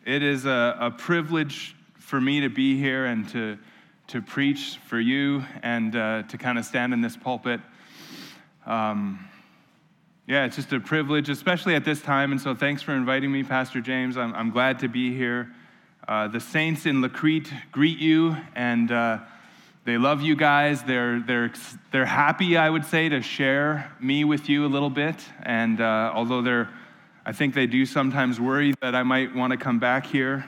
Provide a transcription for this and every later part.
It is a privilege for me to be here and to preach for you and to kind of stand in this pulpit. It's just a privilege, especially at this time, and so thanks for inviting me, Pastor James. I'm glad to be here. The saints in La Crete greet you, and they love you guys. They're happy, I would say, to share me with you a little bit, and although I think they do sometimes worry that I might want to come back here.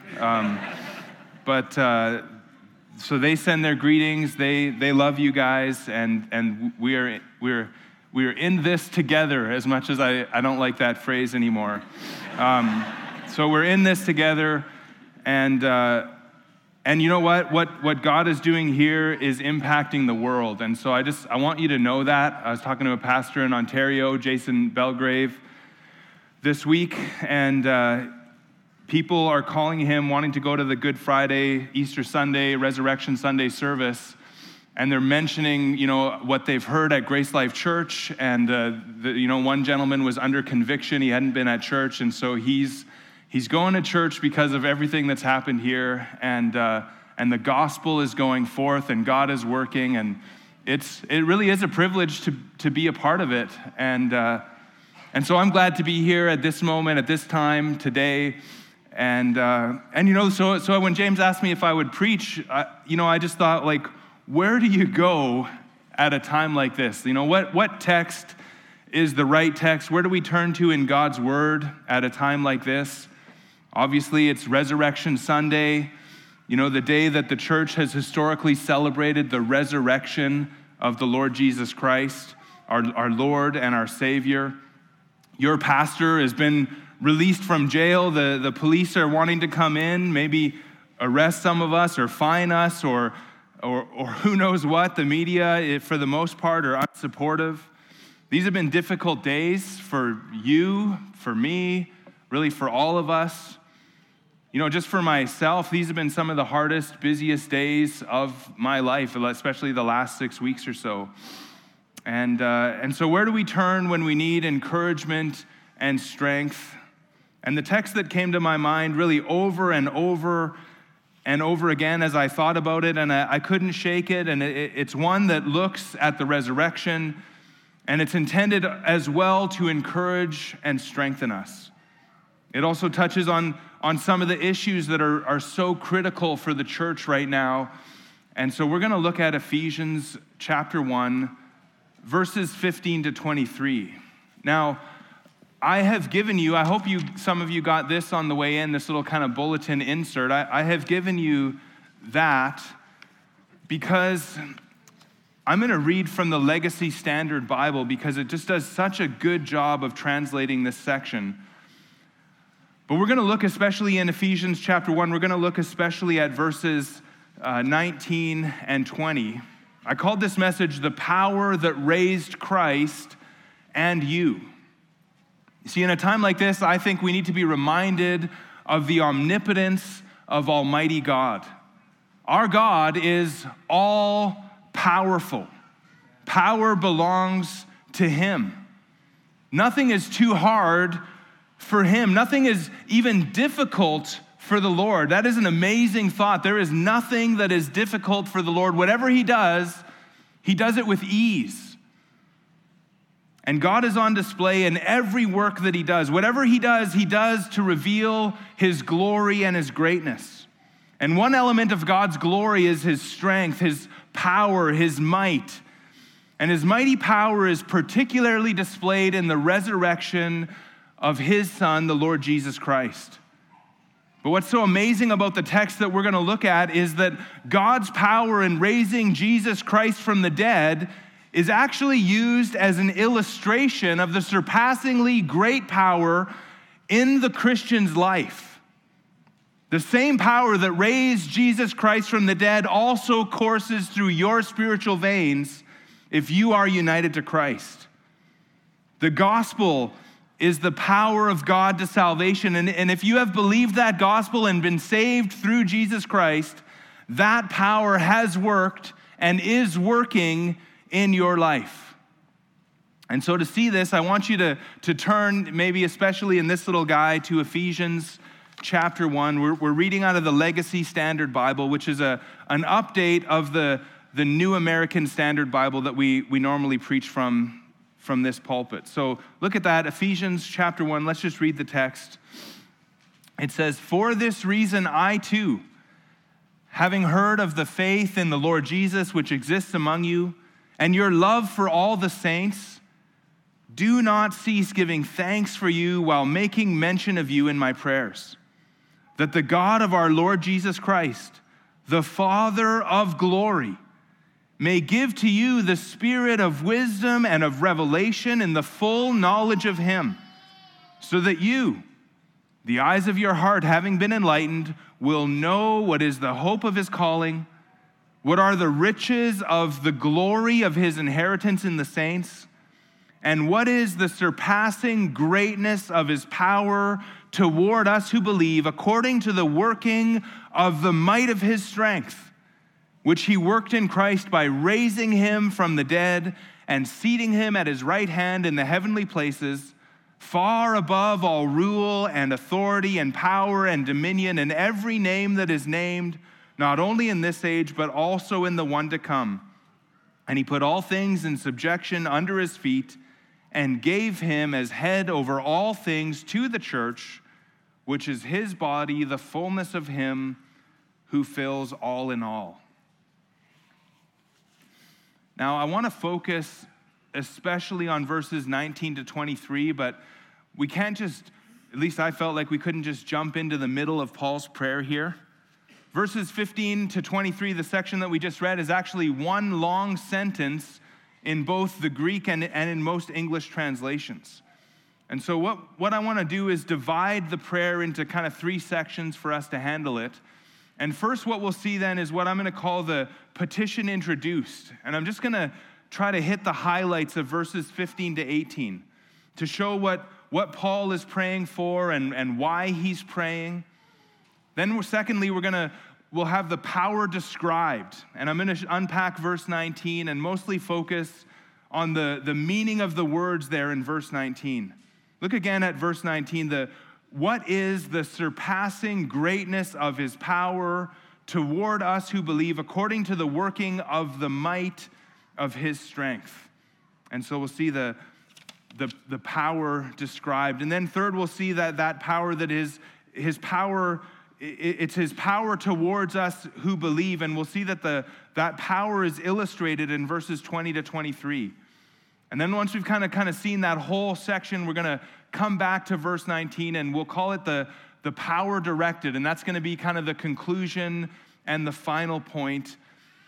So they send their greetings. They love you guys, and we're in this together. As much as I don't like that phrase anymore. So we're in this together, and you know what? What God is doing here is impacting the world, and so I want you to know that. I was talking to a pastor in Ontario, Jason Belgrave, this week, and people are calling him, wanting to go to the Good Friday, Easter Sunday, Resurrection Sunday service, and they're mentioning, what they've heard at Grace Life Church, and one gentleman was under conviction. He hadn't been at church, and so he's going to church because of everything that's happened here, and the gospel is going forth, and God is working, and it really is a privilege to be a part of it, and so I'm glad to be here at this moment, at this time, today. So when James asked me if I would preach, I just thought, where do you go at a time like this? What text is the right text? Where do we turn to in God's word at a time like this? Obviously, it's Resurrection Sunday, the day that the church has historically celebrated the resurrection of the Lord Jesus Christ, our Lord and our Savior. Your pastor has been released from jail. The police are wanting to come in, maybe arrest some of us or fine us or who knows what. The media, for the most part, are unsupportive. These have been difficult days for you, for me, really for all of us. Just for myself, these have been some of the hardest, busiest days of my life, especially the last 6 weeks or so. And so where do we turn when we need encouragement and strength? And the text that came to my mind really over and over and over again as I thought about it, and I couldn't shake it, and it's one that looks at the resurrection, and it's intended as well to encourage and strengthen us. It also touches on some of the issues that are so critical for the church right now. And so we're going to look at Ephesians chapter 1, verses 15 to 23. Now, I have given you, I hope some of you got this on the way in, this little kind of bulletin insert. I have given you that because I'm going to read from the Legacy Standard Bible because it just does such a good job of translating this section. But we're going to look especially in Ephesians chapter 1, we're going to look especially at verses 19 and 20. I called this message, "The Power That Raised Christ and You." You see, in a time like this, I think we need to be reminded of the omnipotence of Almighty God. Our God is all-powerful. Power belongs to Him. Nothing is too hard for Him. Nothing is even difficult for the Lord. That is an amazing thought. There is nothing that is difficult for the Lord. Whatever He does it with ease. And God is on display in every work that He does. Whatever He does to reveal His glory and His greatness. And one element of God's glory is His strength, His power, His might. And His mighty power is particularly displayed in the resurrection of His Son, the Lord Jesus Christ. But what's so amazing about the text that we're going to look at is that God's power in raising Jesus Christ from the dead is actually used as an illustration of the surpassingly great power in the Christian's life. The same power that raised Jesus Christ from the dead also courses through your spiritual veins if you are united to Christ. The gospel is the power of God to salvation. And if you have believed that gospel and been saved through Jesus Christ, that power has worked and is working in your life. And so to see this, I want you to turn, maybe especially in this little guy, to Ephesians chapter 1. We're reading out of the Legacy Standard Bible, which is an update of the New American Standard Bible that we normally preach from this pulpit. So look at that, Ephesians chapter 1. Let's just read the text. It says, "For this reason I too, having heard of the faith in the Lord Jesus which exists among you, and your love for all the saints, do not cease giving thanks for you while making mention of you in my prayers, that the God of our Lord Jesus Christ, the Father of glory, may give to you the spirit of wisdom and of revelation in the full knowledge of him, so that you, the eyes of your heart having been enlightened, will know what is the hope of his calling, what are the riches of the glory of his inheritance in the saints, and what is the surpassing greatness of his power toward us who believe, according to the working of the might of his strength, which he worked in Christ by raising him from the dead and seating him at his right hand in the heavenly places, far above all rule and authority and power and dominion and every name that is named, not only in this age, but also in the one to come. And he put all things in subjection under his feet and gave him as head over all things to the church, which is his body, the fullness of him who fills all in all." Now, I want to focus especially on verses 19 to 23, but we can't just, at least I felt like we couldn't just jump into the middle of Paul's prayer here. Verses 15 to 23, the section that we just read, is actually one long sentence in both the Greek and in most English translations. And so what I want to do is divide the prayer into kind of three sections for us to handle it. And first, what we'll see then is what I'm going to call the petition introduced. And I'm just going to try to hit the highlights of verses 15 to 18 to show what Paul is praying for and why he's praying. Then secondly, we'll have the power described. And I'm going to unpack verse 19 and mostly focus on the meaning of the words there in verse 19. Look again at verse 19, what is the surpassing greatness of his power toward us who believe, according to the working of the might of his strength? And so we'll see the power described. And then third, we'll see that power that is his power, it's his power towards us who believe. And we'll see that that power is illustrated in verses 20 to 23. And then once we've kind of seen that whole section, we're going to come back to verse 19, and we'll call it the power directed. And that's going to be kind of the conclusion and the final point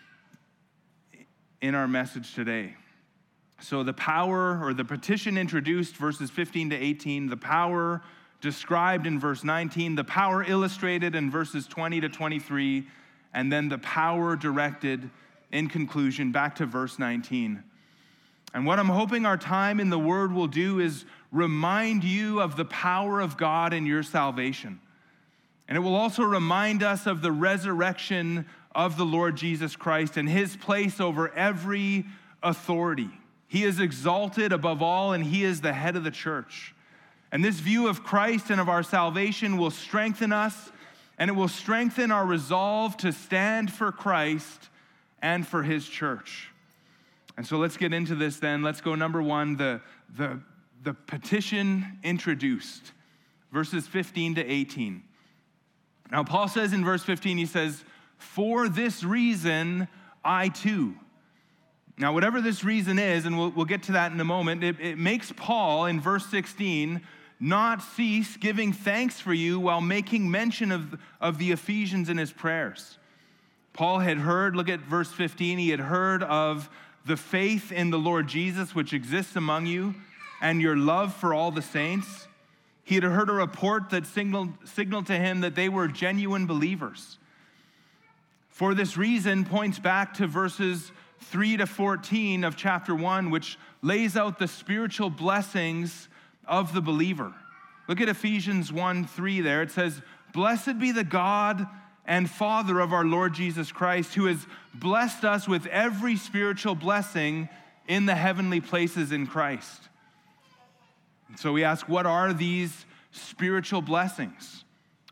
in our message today. So the power, or the petition introduced, verses 15 to 18, the power described in verse 19, the power illustrated in verses 20 to 23, and then the power directed in conclusion back to verse 19. And what I'm hoping our time in the Word will do is remind you of the power of God in your salvation. And it will also remind us of the resurrection of the Lord Jesus Christ and his place over every authority. He is exalted above all, and he is the head of the church. And this view of Christ and of our salvation will strengthen us, and it will strengthen our resolve to stand for Christ and for his church. And so let's get into this then. Let's go number one, the petition introduced, verses 15 to 18. Now, Paul says in verse 15, he says, "For this reason, I too." Now, whatever this reason is, and we'll get to that in a moment, it makes Paul, in verse 16, not cease giving thanks for you while making mention of the Ephesians in his prayers. Paul had heard, look at verse 15, he had heard of the faith in the Lord Jesus which exists among you, and your love for all the saints. He had heard a report that signaled to him that they were genuine believers. For this reason points back to verses 3 to 14 of chapter 1, which lays out the spiritual blessings of the believer. Look at Ephesians 1:3 there. It says, "Blessed be the God and Father of our Lord Jesus Christ, who has blessed us with every spiritual blessing in the heavenly places in Christ." And so we ask, what are these spiritual blessings?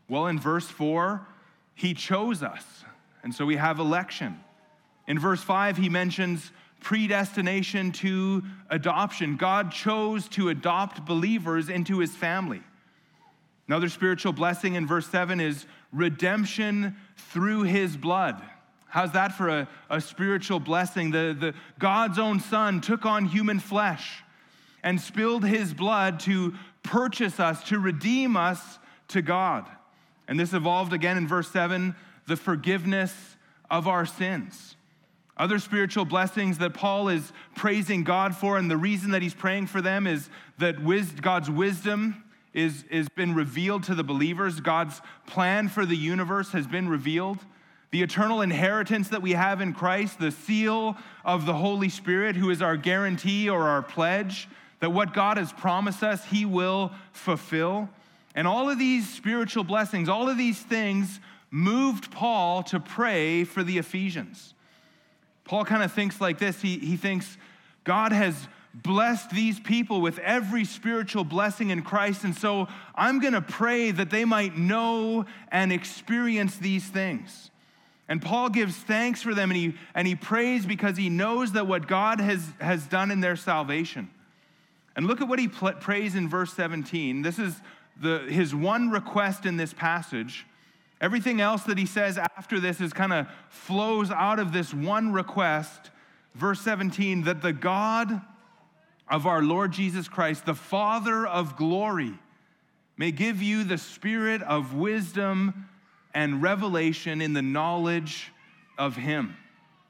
Well, in verse 4, he chose us, and so we have election. In verse 5, he mentions predestination to adoption. God chose to adopt believers into his family. Another spiritual blessing in verse 7 is redemption through his blood. How's that for a spiritual blessing? The God's own Son took on human flesh and spilled his blood to purchase us, to redeem us to God. And this evolved again in verse 7, the forgiveness of our sins. Other spiritual blessings that Paul is praising God for, and the reason that he's praying for them is that God's wisdom is been revealed to the believers. God's plan for the universe has been revealed. The eternal inheritance that we have in Christ, the seal of the Holy Spirit, who is our guarantee or our pledge, that what God has promised us, he will fulfill. And all of these spiritual blessings, all of these things moved Paul to pray for the Ephesians. Paul kind of thinks like this. He thinks God has blessed these people with every spiritual blessing in Christ, and so I'm going to pray that they might know and experience these things. And Paul gives thanks for them, and he prays because he knows that what God has done in their salvation. And look at what he prays in verse 17. This is his one request in this passage. Everything else that he says after this is kind of flows out of this one request. Verse 17, that the God of our Lord Jesus Christ, the Father of glory, may give you the spirit of wisdom and revelation in the knowledge of him.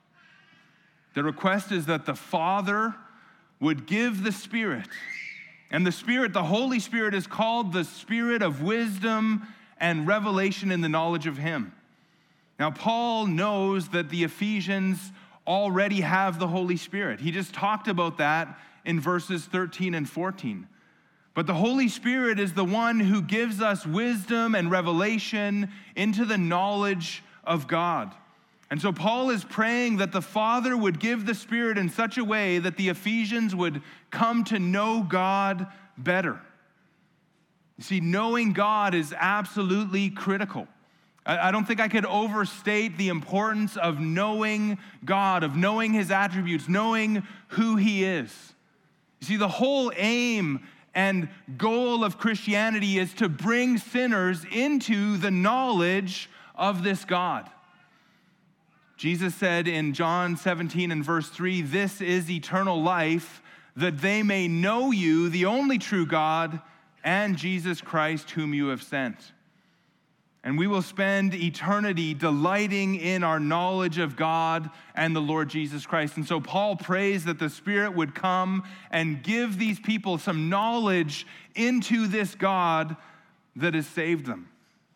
The request is that the Father would give the Spirit. And the Spirit, the Holy Spirit, is called the Spirit of wisdom and revelation in the knowledge of him. Now, Paul knows that the Ephesians already have the Holy Spirit. He just talked about that in verses 13 and 14. But the Holy Spirit is the one who gives us wisdom and revelation into the knowledge of God. And so Paul is praying that the Father would give the Spirit in such a way that the Ephesians would come to know God better. You see, knowing God is absolutely critical. I don't think I could overstate the importance of knowing God, of knowing his attributes, knowing who he is. You see, the whole aim and goal of Christianity is to bring sinners into the knowledge of this God. Jesus said in John 17 and verse 3, "This is eternal life, that they may know you, the only true God, and Jesus Christ whom you have sent." And we will spend eternity delighting in our knowledge of God and the Lord Jesus Christ. And so Paul prays that the Spirit would come and give these people some knowledge into this God that has saved them.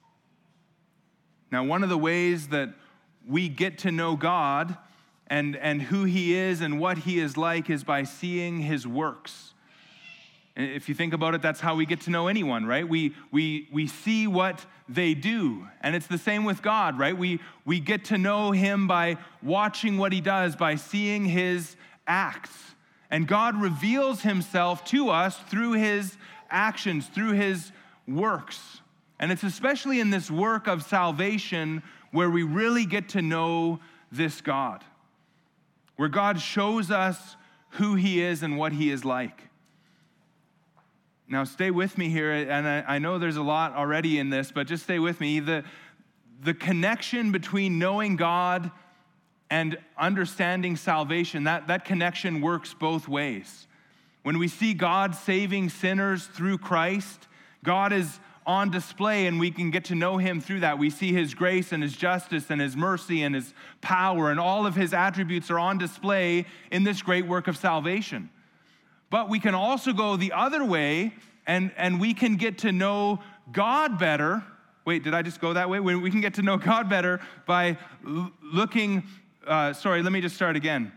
Now, one of the ways that we get to know God and who he is and what he is like is by seeing his works. If you think about it, that's how we get to know anyone, right? We see what they do. And it's the same with God, right? We get to know him by watching what he does, by seeing his acts. And God reveals himself to us through his actions, through his works. And it's especially in this work of salvation where we really get to know this God, where God shows us who he is and what he is like. Now, stay with me here, and I know there's a lot already in this, but just stay with me. The connection between knowing God and understanding salvation, that connection works both ways. When we see God saving sinners through Christ, God is on display, and we can get to know him through that. We see his grace and his justice and his mercy and his power, and all of his attributes are on display in this great work of salvation. But we can also go the other way, and we can get to know God better. Wait, did I just go that way? We can get to know God better by looking, let me just start again.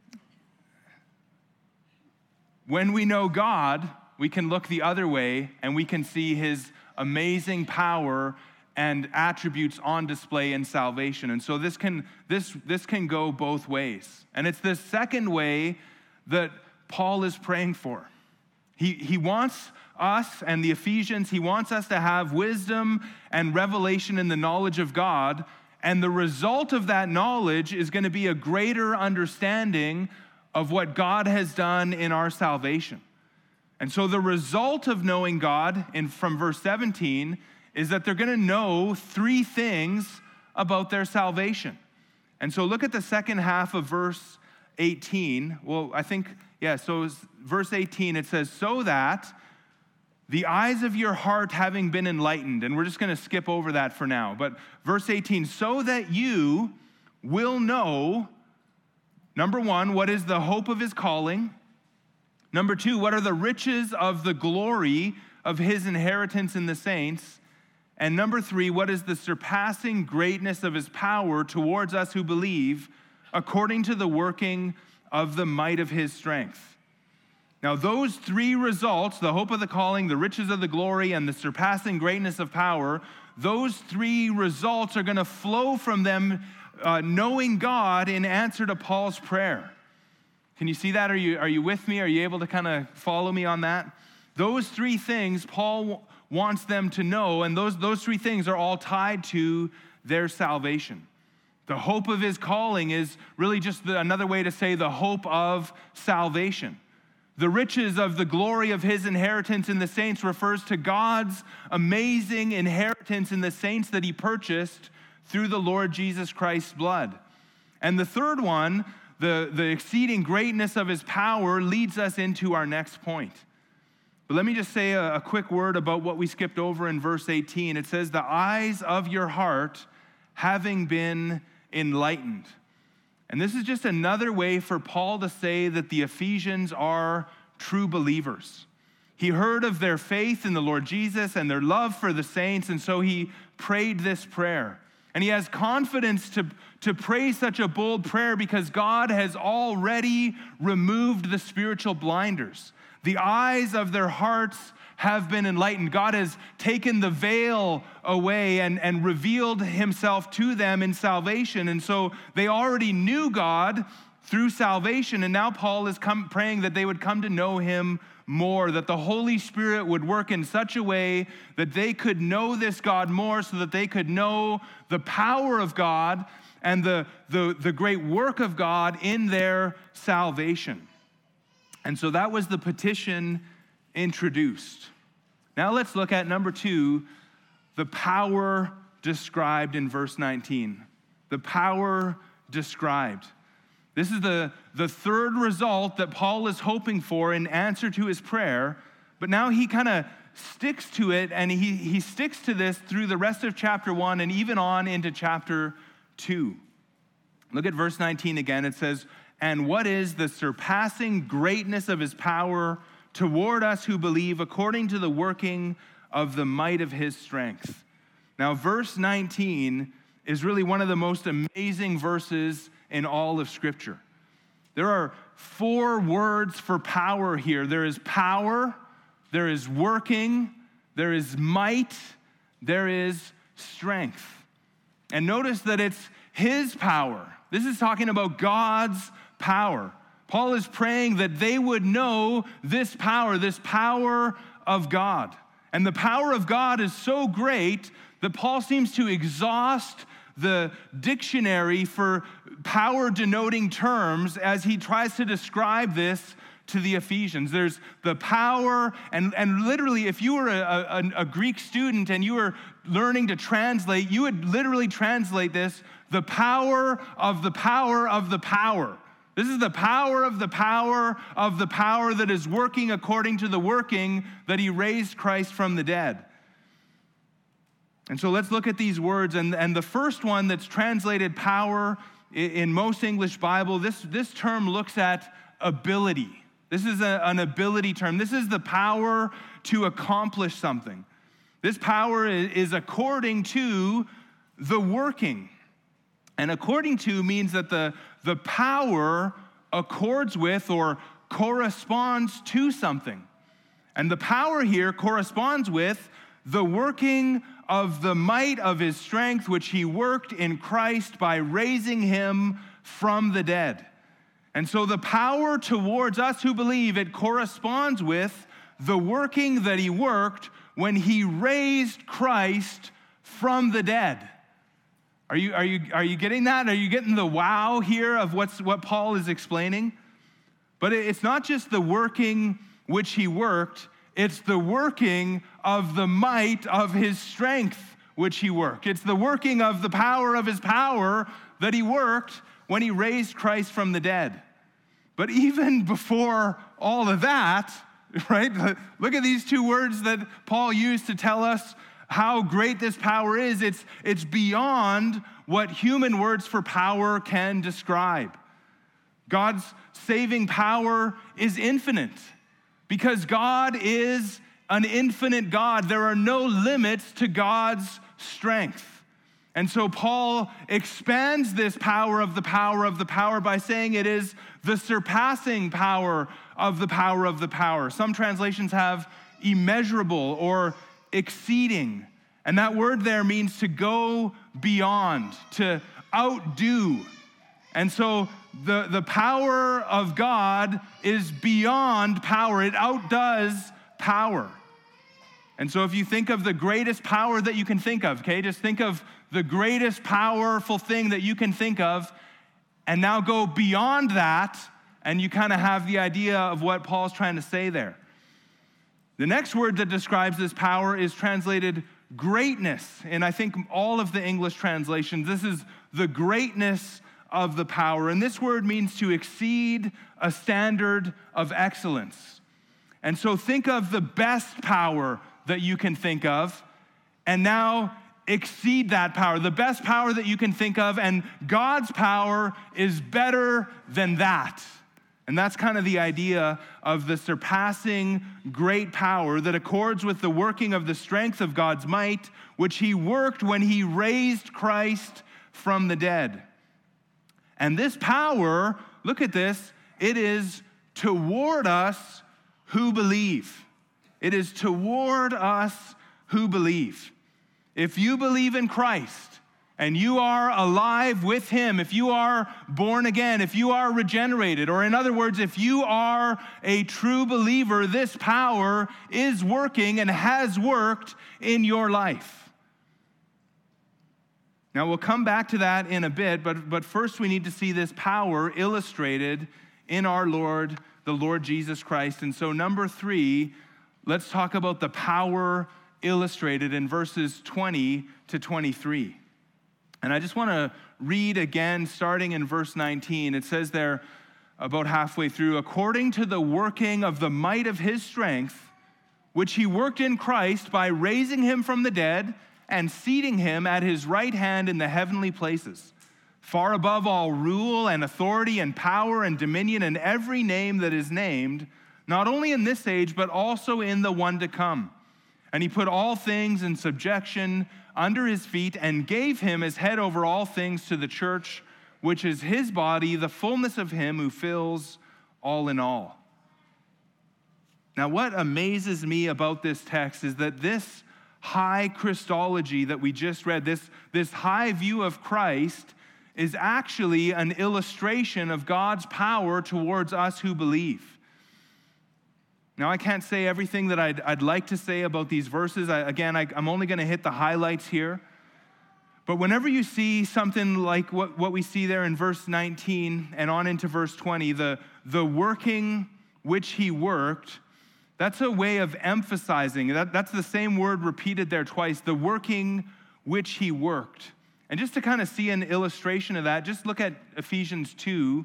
When we know God, we can look the other way, and we can see his amazing power and attributes on display in salvation. And so this can go both ways. And it's this second way that Paul is praying for. He wants us and the Ephesians, he wants us to have wisdom and revelation in the knowledge of God. And the result of that knowledge is going to be a greater understanding of what God has done in our salvation. And so the result of knowing God from verse 17 is that they're going to know three things about their salvation. And so look at the second half of verse 18. Well, so verse 18, it says, so that the eyes of your heart having been enlightened, and we're just going to skip over that for now. But verse 18, so that you will know, number one, what is the hope of his calling? Number two, what are the riches of the glory of his inheritance in the saints? And number three, what is the surpassing greatness of his power towards us who believe, according to the working of the might of his strength? Now, those three results, the hope of the calling, the riches of the glory, and the surpassing greatness of power, those three results are going to flow from them knowing God in answer to Paul's prayer. Can you see that? Are you with me? Are you able to kind of follow me on that? Those three things Paul wants them to know, and those three things are all tied to their salvation. The hope of his calling is really just another way to say the hope of salvation. The riches of the glory of his inheritance in the saints refers to God's amazing inheritance in the saints that he purchased through the Lord Jesus Christ's blood. And the third one, the exceeding greatness of his power, leads us into our next point. But let me just say a quick word about what we skipped over in verse 18. It says, the eyes of your heart having been enlightened. And this is just another way for Paul to say that the Ephesians are true believers. He heard of their faith in the Lord Jesus and their love for the saints, and so he prayed this prayer. And he has confidence to pray such a bold prayer because God has already removed the spiritual blinders. The eyes of their hearts have been enlightened. God has taken the veil away and revealed himself to them in salvation. And so they already knew God through salvation. And now Paul is praying that they would come to know him more, that the Holy Spirit would work in such a way that they could know this God more, so that they could know the power of God and the great work of God in their salvation. And so that was the petition introduced. Now let's look at number two, the power described in verse 19. The power described. This is the third result that Paul is hoping for in answer to his prayer, but now he kind of sticks to it, and he sticks to this through the rest of chapter 1 and even on into chapter 2. Look at verse 19 again. It says, and what is the surpassing greatness of his power toward us who believe, according to the working of the might of his strength. Now, verse 19 is really one of the most amazing verses in all of Scripture. There are 4 words for power here. There is power, there is working, there is might, there is strength. And notice that it's his power. This is talking about God's power. Paul is praying that they would know this power of God. And the power of God is so great that Paul seems to exhaust the dictionary for power denoting terms as he tries to describe this to the Ephesians. There's the power, and literally, if you were a Greek student and you were learning to translate, you would literally translate this, the power of the power of the power. This is the power of the power of the power that is working according to the working that he raised Christ from the dead. And so let's look at these words. And the first one that's translated power in most English Bible, this term looks at ability. This is an ability term. This is the power to accomplish something. This power is according to the working. And according to means that the power accords with or corresponds to something. And the power here corresponds with the working of the might of his strength, which he worked in Christ by raising him from the dead. And so the power towards us who believe, it corresponds with the working that he worked when he raised Christ from the dead. Are you getting that? Are you getting the wow here of what Paul is explaining? But it's not just the working which he worked, it's the working of the might of his strength which he worked. It's the working of the power of his power that he worked when he raised Christ from the dead. But even before all of that, right? Look at these two words that Paul used to tell us how great this power is. It's beyond what human words for power can describe. God's saving power is infinite because God is an infinite God. There are no limits to God's strength. And so Paul expands this power of the power of the power by saying it is the surpassing power of the power of the power. Some translations have immeasurable or exceeding. And that word there means to go beyond, to outdo. And so the power of God is beyond power. It outdoes power. And so if you think of the greatest power that you can think of, okay, just think of the greatest powerful thing that you can think of, and now go beyond that, and you kind of have the idea of what Paul's trying to say there. The next word that describes this power is translated greatness. And I think all of the English translations, this is the greatness of the power. And this word means to exceed a standard of excellence. And so think of the best power that you can think of, and now exceed that power, the best power that you can think of, and God's power is better than that. And that's kind of the idea of the surpassing great power that accords with the working of the strength of God's might, which he worked when he raised Christ from the dead. And this power, look at this, it is toward us who believe. It is toward us who believe. If you believe in Christ and you are alive with him, if you are born again, if you are regenerated, or in other words, if you are a true believer, this power is working and has worked in your life. Now, we'll come back to that in a bit, but first we need to see this power illustrated in our Lord, the Lord Jesus Christ. And so number 3, let's talk about the power illustrated in verses 20 to 23. And I just want to read again, starting in verse 19. It says there, about halfway through, according to the working of the might of his strength, which he worked in Christ by raising him from the dead and seating him at his right hand in the heavenly places, far above all rule and authority and power and dominion and every name that is named, not only in this age, but also in the one to come. And he put all things in subjection under his feet and gave him as head over all things to the church, which is his body, the fullness of him who fills all in all. Now, what amazes me about this text is that this high Christology that we just read, this high view of Christ, is actually an illustration of God's power towards us who believe. Now, I can't say everything that I'd like to say about these verses. I'm only going to hit the highlights here. But whenever you see something like what we see there in verse 19 and on into verse 20, the working which he worked, that's a way of emphasizing. That's the same word repeated there twice, the working which he worked. And just to kind of see an illustration of that, just look at Ephesians 2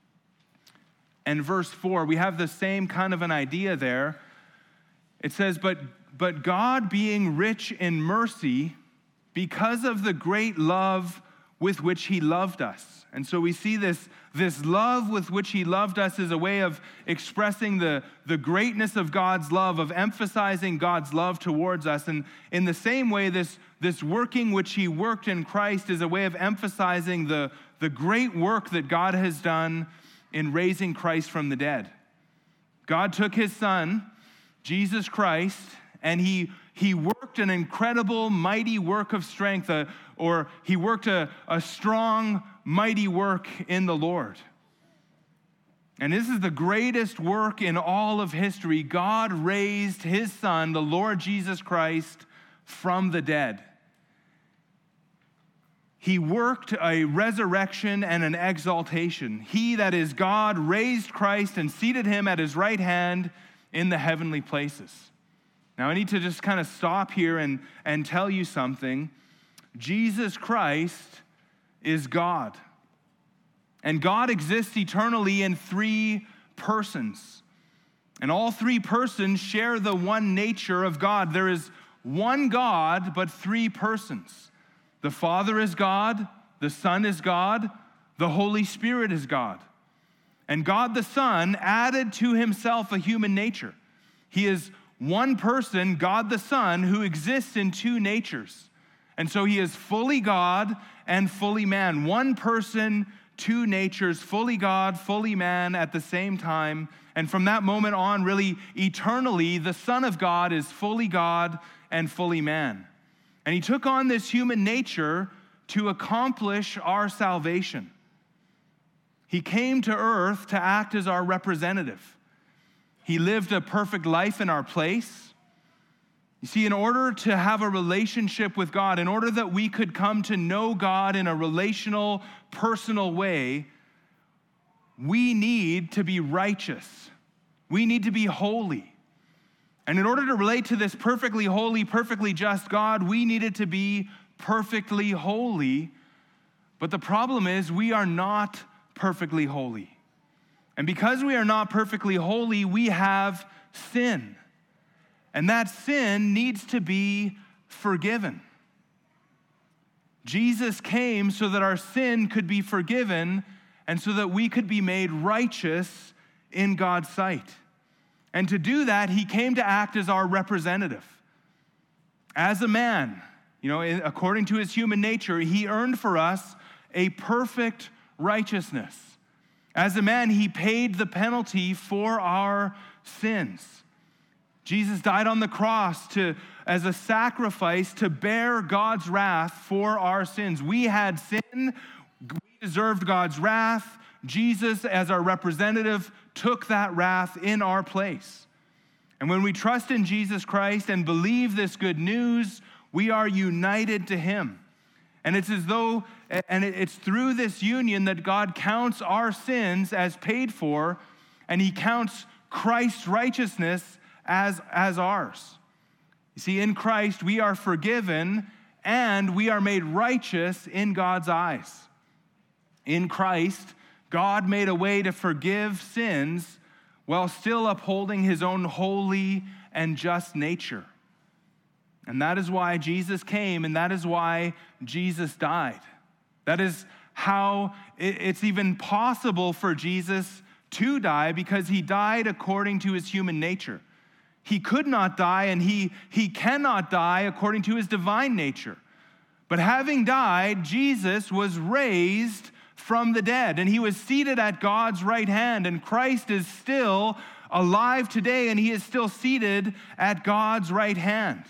and verse 4. We have the same kind of an idea there. It says, but God being rich in mercy, because of the great love with which he loved us. And so we see this love with which he loved us is a way of expressing the greatness of God's love, of emphasizing God's love towards us. And in the same way, this working which he worked in Christ is a way of emphasizing the great work that God has done in raising Christ from the dead. God took his son, Jesus Christ, and he worked an incredible, mighty work of strength, or he worked a strong, mighty work in the Lord. And this is the greatest work in all of history. God raised his Son, the Lord Jesus Christ, from the dead. He worked a resurrection and an exaltation. He, that is God, raised Christ and seated him at his right hand in the heavenly places. Now, I need to just kind of stop here and tell you something. Jesus Christ is God. And God exists eternally in three persons. And all three persons share the one nature of God. There is one God, but three persons. The Father is God, the Son is God, the Holy Spirit is God. And God the Son added to himself a human nature. He is one person, God the Son, who exists in two natures. And so he is fully God and fully man. One person, two natures, fully God, fully man at the same time. And from that moment on, really eternally, the Son of God is fully God and fully man. And he took on this human nature to accomplish our salvation. He came to earth to act as our representative. He lived a perfect life in our place. You see, in order to have a relationship with God, in order that we could come to know God in a relational, personal way, we need to be righteous. We need to be holy. And in order to relate to this perfectly holy, perfectly just God, we needed to be perfectly holy. But the problem is we are not perfectly holy. And because we are not perfectly holy, we have sin. And that sin needs to be forgiven. Jesus came so that our sin could be forgiven and so that we could be made righteous in God's sight. And to do that, he came to act as our representative. As a man, according to his human nature, he earned for us a perfect righteousness. As a man, he paid the penalty for our sins. Jesus died on the cross as a sacrifice to bear God's wrath for our sins. We had sin, we deserved God's wrath. Jesus, as our representative, took that wrath in our place. And when we trust in Jesus Christ and believe this good news, we are united to him. And it's as though, and it's through this union that God counts our sins as paid for, and he counts Christ's righteousness as ours. You see, in Christ, we are forgiven and we are made righteous in God's eyes. In Christ, God made a way to forgive sins while still upholding his own holy and just nature. And that is why Jesus came, and that is why Jesus died. That is how it's even possible for Jesus to die, because he died according to his human nature. He could not die, and he cannot die according to his divine nature. But having died, Jesus was raised from the dead, and he was seated at God's right hand, and Christ is still alive today, and he is still seated at God's right hand.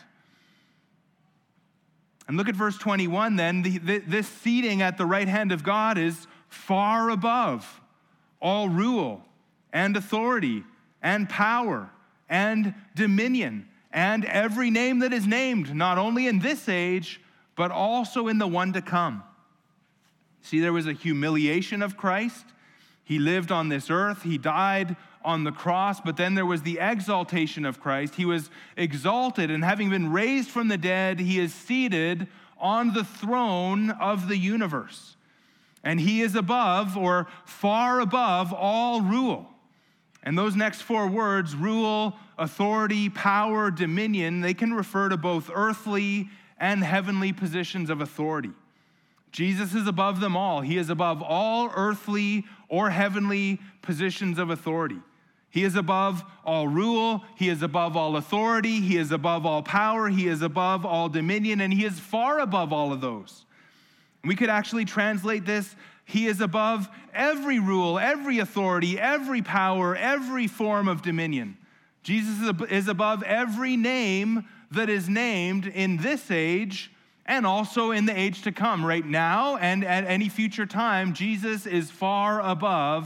And look at verse 21 then. This seating at the right hand of God is far above all rule and authority and power and dominion and every name that is named, not only in this age, but also in the one to come. See, there was a humiliation of Christ. He lived on this earth. He died on the cross, but then there was the exaltation of Christ. He was exalted, and having been raised from the dead, he is seated on the throne of the universe. And he is above, or far above, all rule. And those next four words, rule, authority, power, dominion, they can refer to both earthly and heavenly positions of authority. Jesus is above them all. He is above all earthly or heavenly positions of authority. He is above all rule. He is above all authority. He is above all power. He is above all dominion, and he is far above all of those. We could actually translate this: he is above every rule, every authority, every power, every form of dominion. Jesus is above every name that is named in this age and also in the age to come. Right now and at any future time, Jesus is far above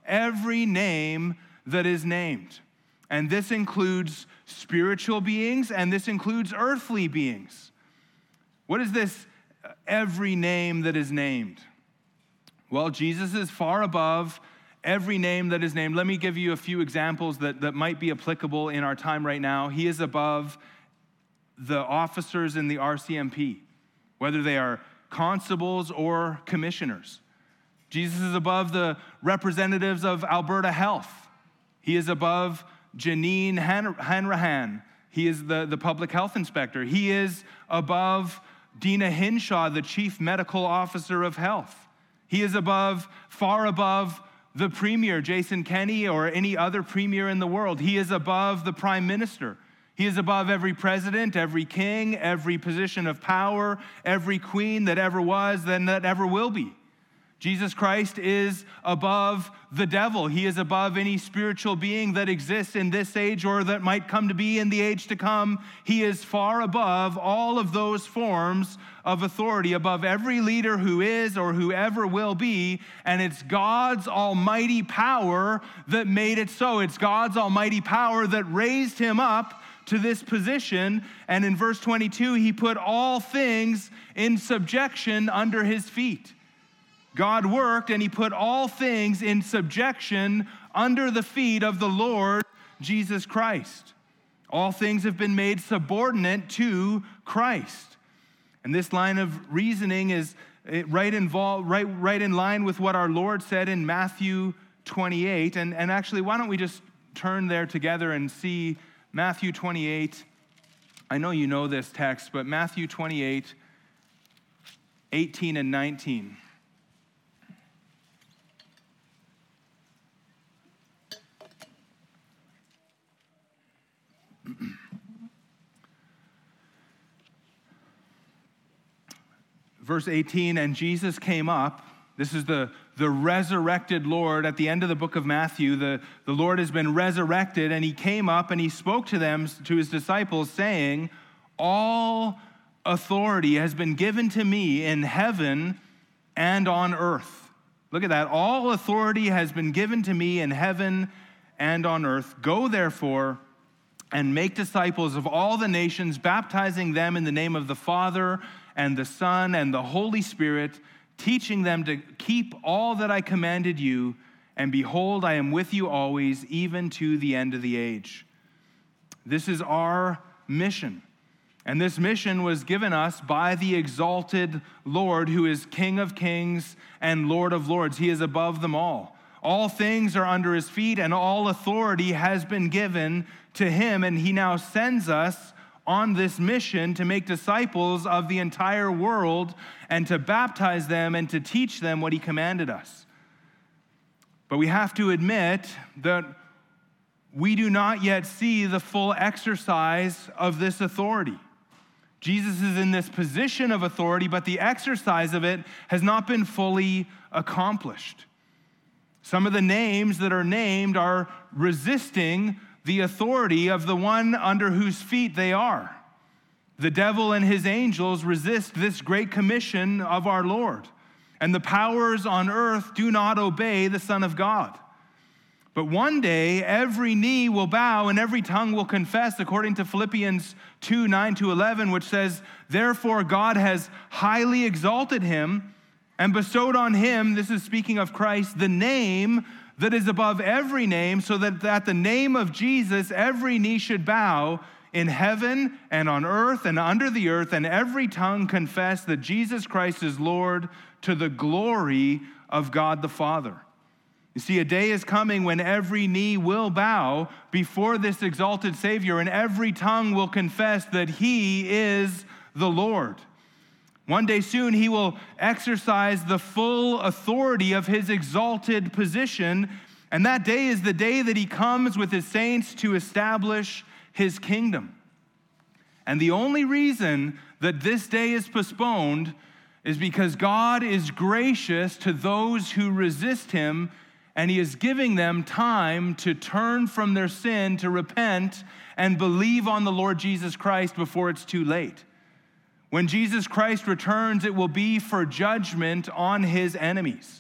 every name that is named. And this includes spiritual beings, and this includes earthly beings. What is this every name that is named? Well, Jesus is far above every name that is named. Let me give you a few examples that might be applicable in our time right now. He is above the officers in the RCMP, whether they are constables or commissioners. Jesus is above the representatives of Alberta Health. He is above Janine Hanrahan. He is the public health inspector. He is above Dina Hinshaw, the chief medical officer of health. He is far above the premier, Jason Kenney, or any other premier in the world. He is above the prime minister. He is above every president, every king, every position of power, every queen that ever was and that ever will be. Jesus Christ is above the devil. He is above any spiritual being that exists in this age or that might come to be in the age to come. He is far above all of those forms of authority, above every leader who is or who ever will be, and it's God's almighty power that made it so. It's God's almighty power that raised him up to this position, and in verse 22, he put all things in subjection under his feet. God worked and he put all things in subjection under the feet of the Lord Jesus Christ. All things have been made subordinate to Christ. And this line of reasoning is right in line with what our Lord said in Matthew 28. And actually, why don't we just turn there together and see Matthew 28. I know you know this text, but Matthew 28, 18 and 19. Verse 18, and Jesus came up. This is the resurrected Lord at the end of the book of Matthew. The Lord has been resurrected, and he came up and he spoke to them, to his disciples, saying, all authority has been given to me in heaven and on earth. Look at that. All authority has been given to me in heaven and on earth. Go therefore and make disciples of all the nations, baptizing them in the name of the Father and the Son and the Holy Spirit, teaching them to keep all that I commanded you, and behold, I am with you always, even to the end of the age. This is our mission. And this mission was given us by the exalted Lord, who is King of kings and Lord of lords. He is above them all. All things are under his feet, and all authority has been given to him, and he now sends us on this mission to make disciples of the entire world and to baptize them and to teach them what he commanded us. But we have to admit that we do not yet see the full exercise of this authority. Jesus is in this position of authority, but the exercise of it has not been fully accomplished. Some of the names that are named are resisting the authority of the one under whose feet they are. The devil and his angels resist this great commission of our Lord, and the powers on earth do not obey the Son of God. But one day, every knee will bow and every tongue will confess, according to Philippians 2, 9-11, which says, therefore God has highly exalted him and bestowed on him, this is speaking of Christ, the name that is above every name, so that at the name of Jesus, every knee should bow in heaven and on earth and under the earth, and every tongue confess that Jesus Christ is Lord, to the glory of God the Father. You see, a day is coming when every knee will bow before this exalted Savior, and every tongue will confess that he is the Lord. One day soon, he will exercise the full authority of his exalted position, and that day is the day that he comes with his saints to establish his kingdom. And the only reason that this day is postponed is because God is gracious to those who resist him, and he is giving them time to turn from their sin, to repent, and believe on the Lord Jesus Christ before it's too late. When Jesus Christ returns, it will be for judgment on his enemies.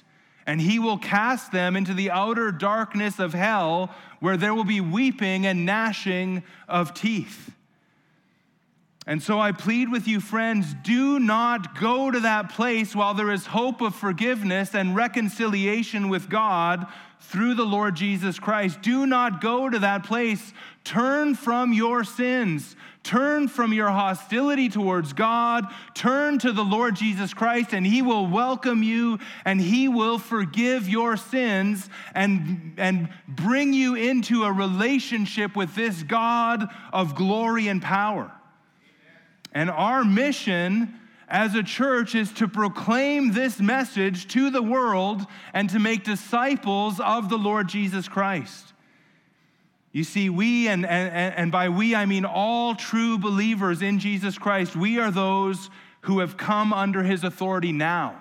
and he will cast them into the outer darkness of hell, where there will be weeping and gnashing of teeth. And so I plead with you, friends, do not go to that place while there is hope of forgiveness and reconciliation with God through the Lord Jesus Christ. Do not go to that place. Turn from your sins. Turn from your hostility towards God. Turn to the Lord Jesus Christ, and he will welcome you, and he will forgive your sins and bring you into a relationship with this God of glory and power. And our mission as a church is to proclaim this message to the world and to make disciples of the Lord Jesus Christ. You see, we, and by we I mean all true believers in Jesus Christ, we are those who have come under his authority now.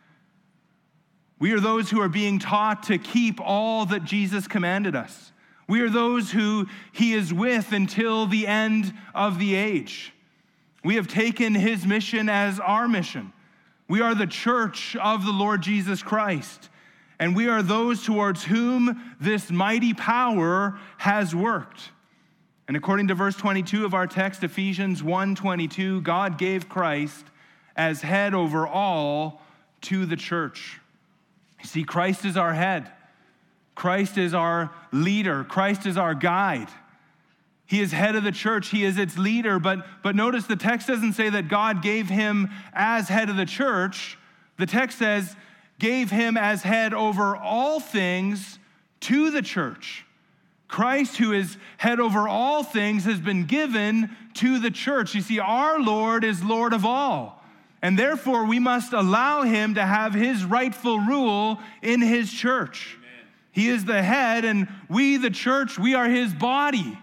We are those who are being taught to keep all that Jesus commanded us. We are those who he is with until the end of the age. We have taken his mission as our mission. We are the church of the Lord Jesus Christ, and we are those towards whom this mighty power has worked. And according to verse 22 of our text, Ephesians 1:22, God gave Christ as head over all to the church. You see, Christ is our head. Christ is our leader. Christ is our guide. He is head of the church. He is its leader. But notice the text doesn't say that God gave him as head of the church. The text says, gave him as head over all things to the church. Christ, who is head over all things, has been given to the church. You see, our Lord is Lord of all. And therefore, we must allow him to have his rightful rule in his church. Amen. He is the head, and we, the church, we are his body.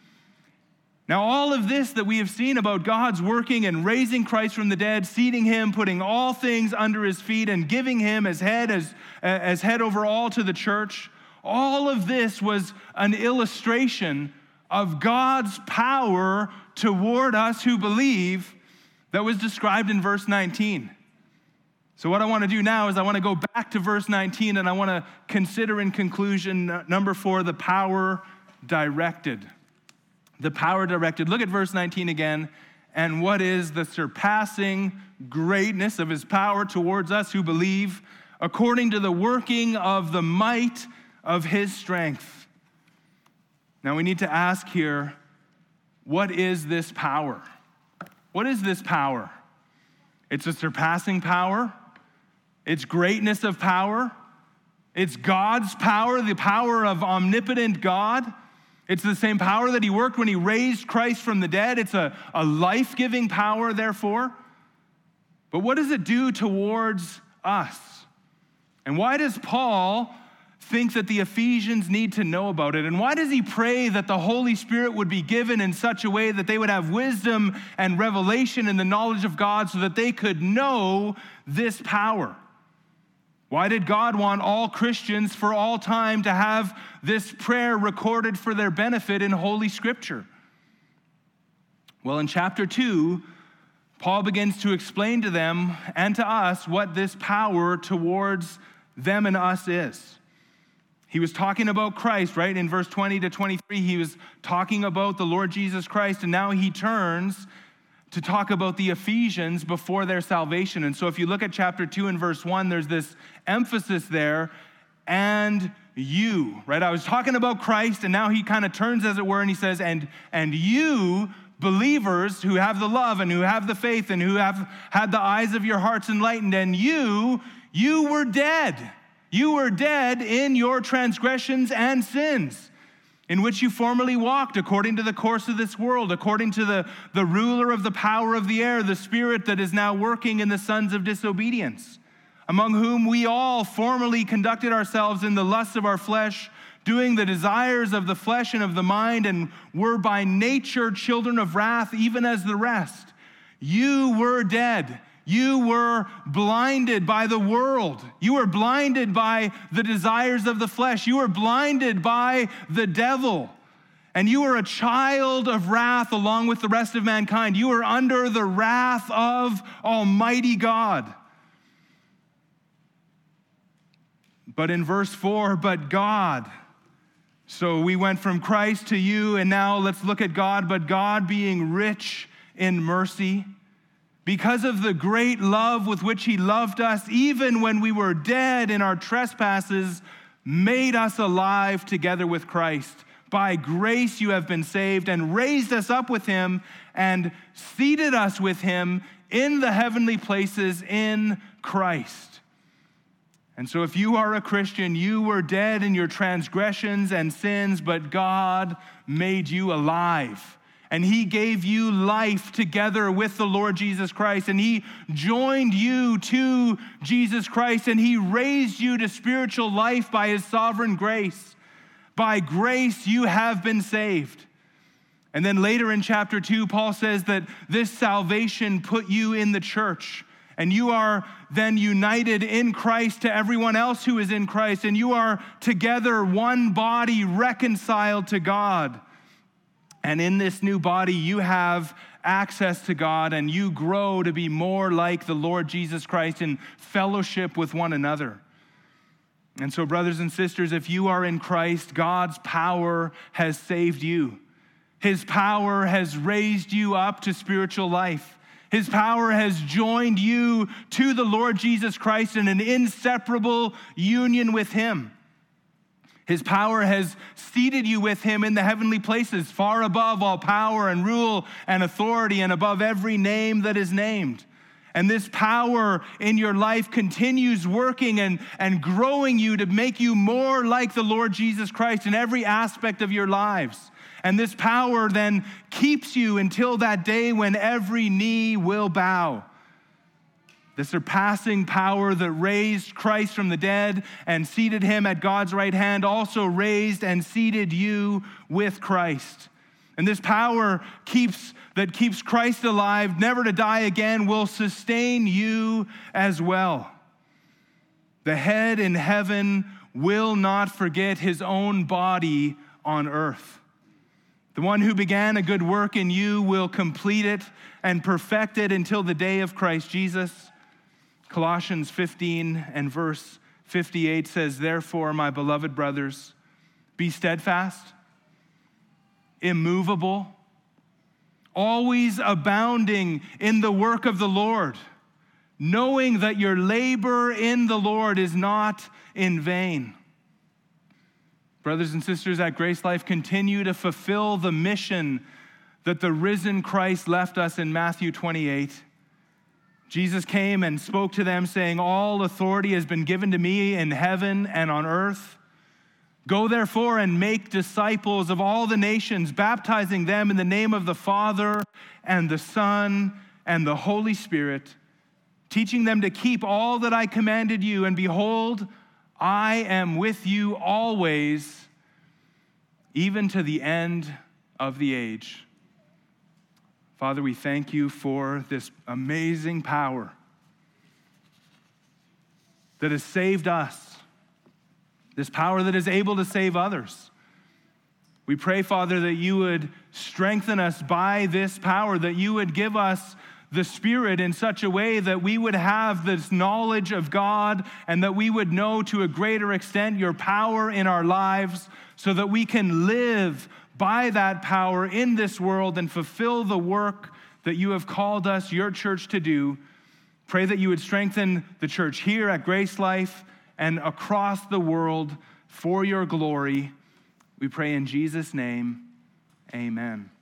Now, all of this that we have seen about God's working and raising Christ from the dead, seating him, putting all things under his feet, and giving him as head over all to the church, all of this was an illustration of God's power toward us who believe that was described in verse 19. So what I want to do now is I want to go back to verse 19, and I want to consider in conclusion, number 4, the power directed. The power directed. Look at verse 19 again. And what is the surpassing greatness of his power towards us who believe, according to the working of the might of his strength? Now we need to ask here, what is this power? What is this power? It's a surpassing power. It's greatness of power. It's God's power, the power of omnipotent God. It's the same power that he worked when he raised Christ from the dead. It's a life-giving power, therefore. But what does it do towards us? And why does Paul think that the Ephesians need to know about it? And why does he pray that the Holy Spirit would be given in such a way that they would have wisdom and revelation in the knowledge of God so that they could know this power? Why did God want all Christians for all time to have this prayer recorded for their benefit in Holy Scripture? Well, in chapter 2, Paul begins to explain to them and to us what this power towards them and us is. He was talking about Christ, right? In verse 20 to 23, he was talking about the Lord Jesus Christ, and now he turns to talk about the Ephesians before their salvation. And so if you look at chapter 2 and verse 1, there's this emphasis there, and you, right? I was talking about Christ, and now he kind of turns, as it were, and he says, and you, believers who have the love and who have the faith and who have had the eyes of your hearts enlightened, and you were dead. You were dead in your transgressions and sins, in which you formerly walked according to the course of this world, according to the ruler of the power of the air, the spirit that is now working in the sons of disobedience, among whom we all formerly conducted ourselves in the lusts of our flesh, doing the desires of the flesh and of the mind, and were by nature children of wrath, even as the rest. You were dead. You were blinded by the world. You were blinded by the desires of the flesh. You were blinded by the devil. And you were a child of wrath along with the rest of mankind. You were under the wrath of Almighty God. But in verse 4, but God. So we went from Christ to you, and now let's look at God. But God, being rich in mercy, because of the great love with which he loved us, even when we were dead in our trespasses, made us alive together with Christ. By grace you have been saved, and raised us up with him, and seated us with him in the heavenly places in Christ. And so if you are a Christian, you were dead in your transgressions and sins, but God made you alive. And he gave you life together with the Lord Jesus Christ. And he joined you to Jesus Christ, and he raised you to spiritual life by his sovereign grace. By grace you have been saved. And then later in chapter 2, Paul says that this salvation put you in the church. And you are then united in Christ to everyone else who is in Christ. And you are together one body reconciled to God. And in this new body, you have access to God, and you grow to be more like the Lord Jesus Christ in fellowship with one another. And so, brothers and sisters, if you are in Christ, God's power has saved you. His power has raised you up to spiritual life. His power has joined you to the Lord Jesus Christ in an inseparable union with him. His power has seated you with him in the heavenly places, far above all power and rule and authority, and above every name that is named. And this power in your life continues working and growing you to make you more like the Lord Jesus Christ in every aspect of your lives. And this power then keeps you until that day when every knee will bow. The surpassing power that raised Christ from the dead and seated him at God's right hand also raised and seated you with Christ. And this power that keeps Christ alive, never to die again, will sustain you as well. The head in heaven will not forget his own body on earth. The one who began a good work in you will complete it and perfect it until the day of Christ Jesus. Colossians 15 and verse 58 says, therefore, my beloved brothers, be steadfast, immovable, always abounding in the work of the Lord, knowing that your labor in the Lord is not in vain. Brothers and sisters at Grace Life, continue to fulfill the mission that the risen Christ left us in Matthew 28. Jesus came and spoke to them saying, all authority has been given to me in heaven and on earth. Go therefore and make disciples of all the nations, baptizing them in the name of the Father and the Son and the Holy Spirit, teaching them to keep all that I commanded you. And behold, I am with you always, even to the end of the age. Father, we thank you for this amazing power that has saved us, this power that is able to save others. We pray, Father, that you would strengthen us by this power, that you would give us the Spirit in such a way that we would have this knowledge of God and that we would know to a greater extent your power in our lives so that we can live by that power in this world and fulfill the work that you have called us, your church, to do. Pray that you would strengthen the church here at Grace Life and across the world for your glory. We pray in Jesus' name, amen.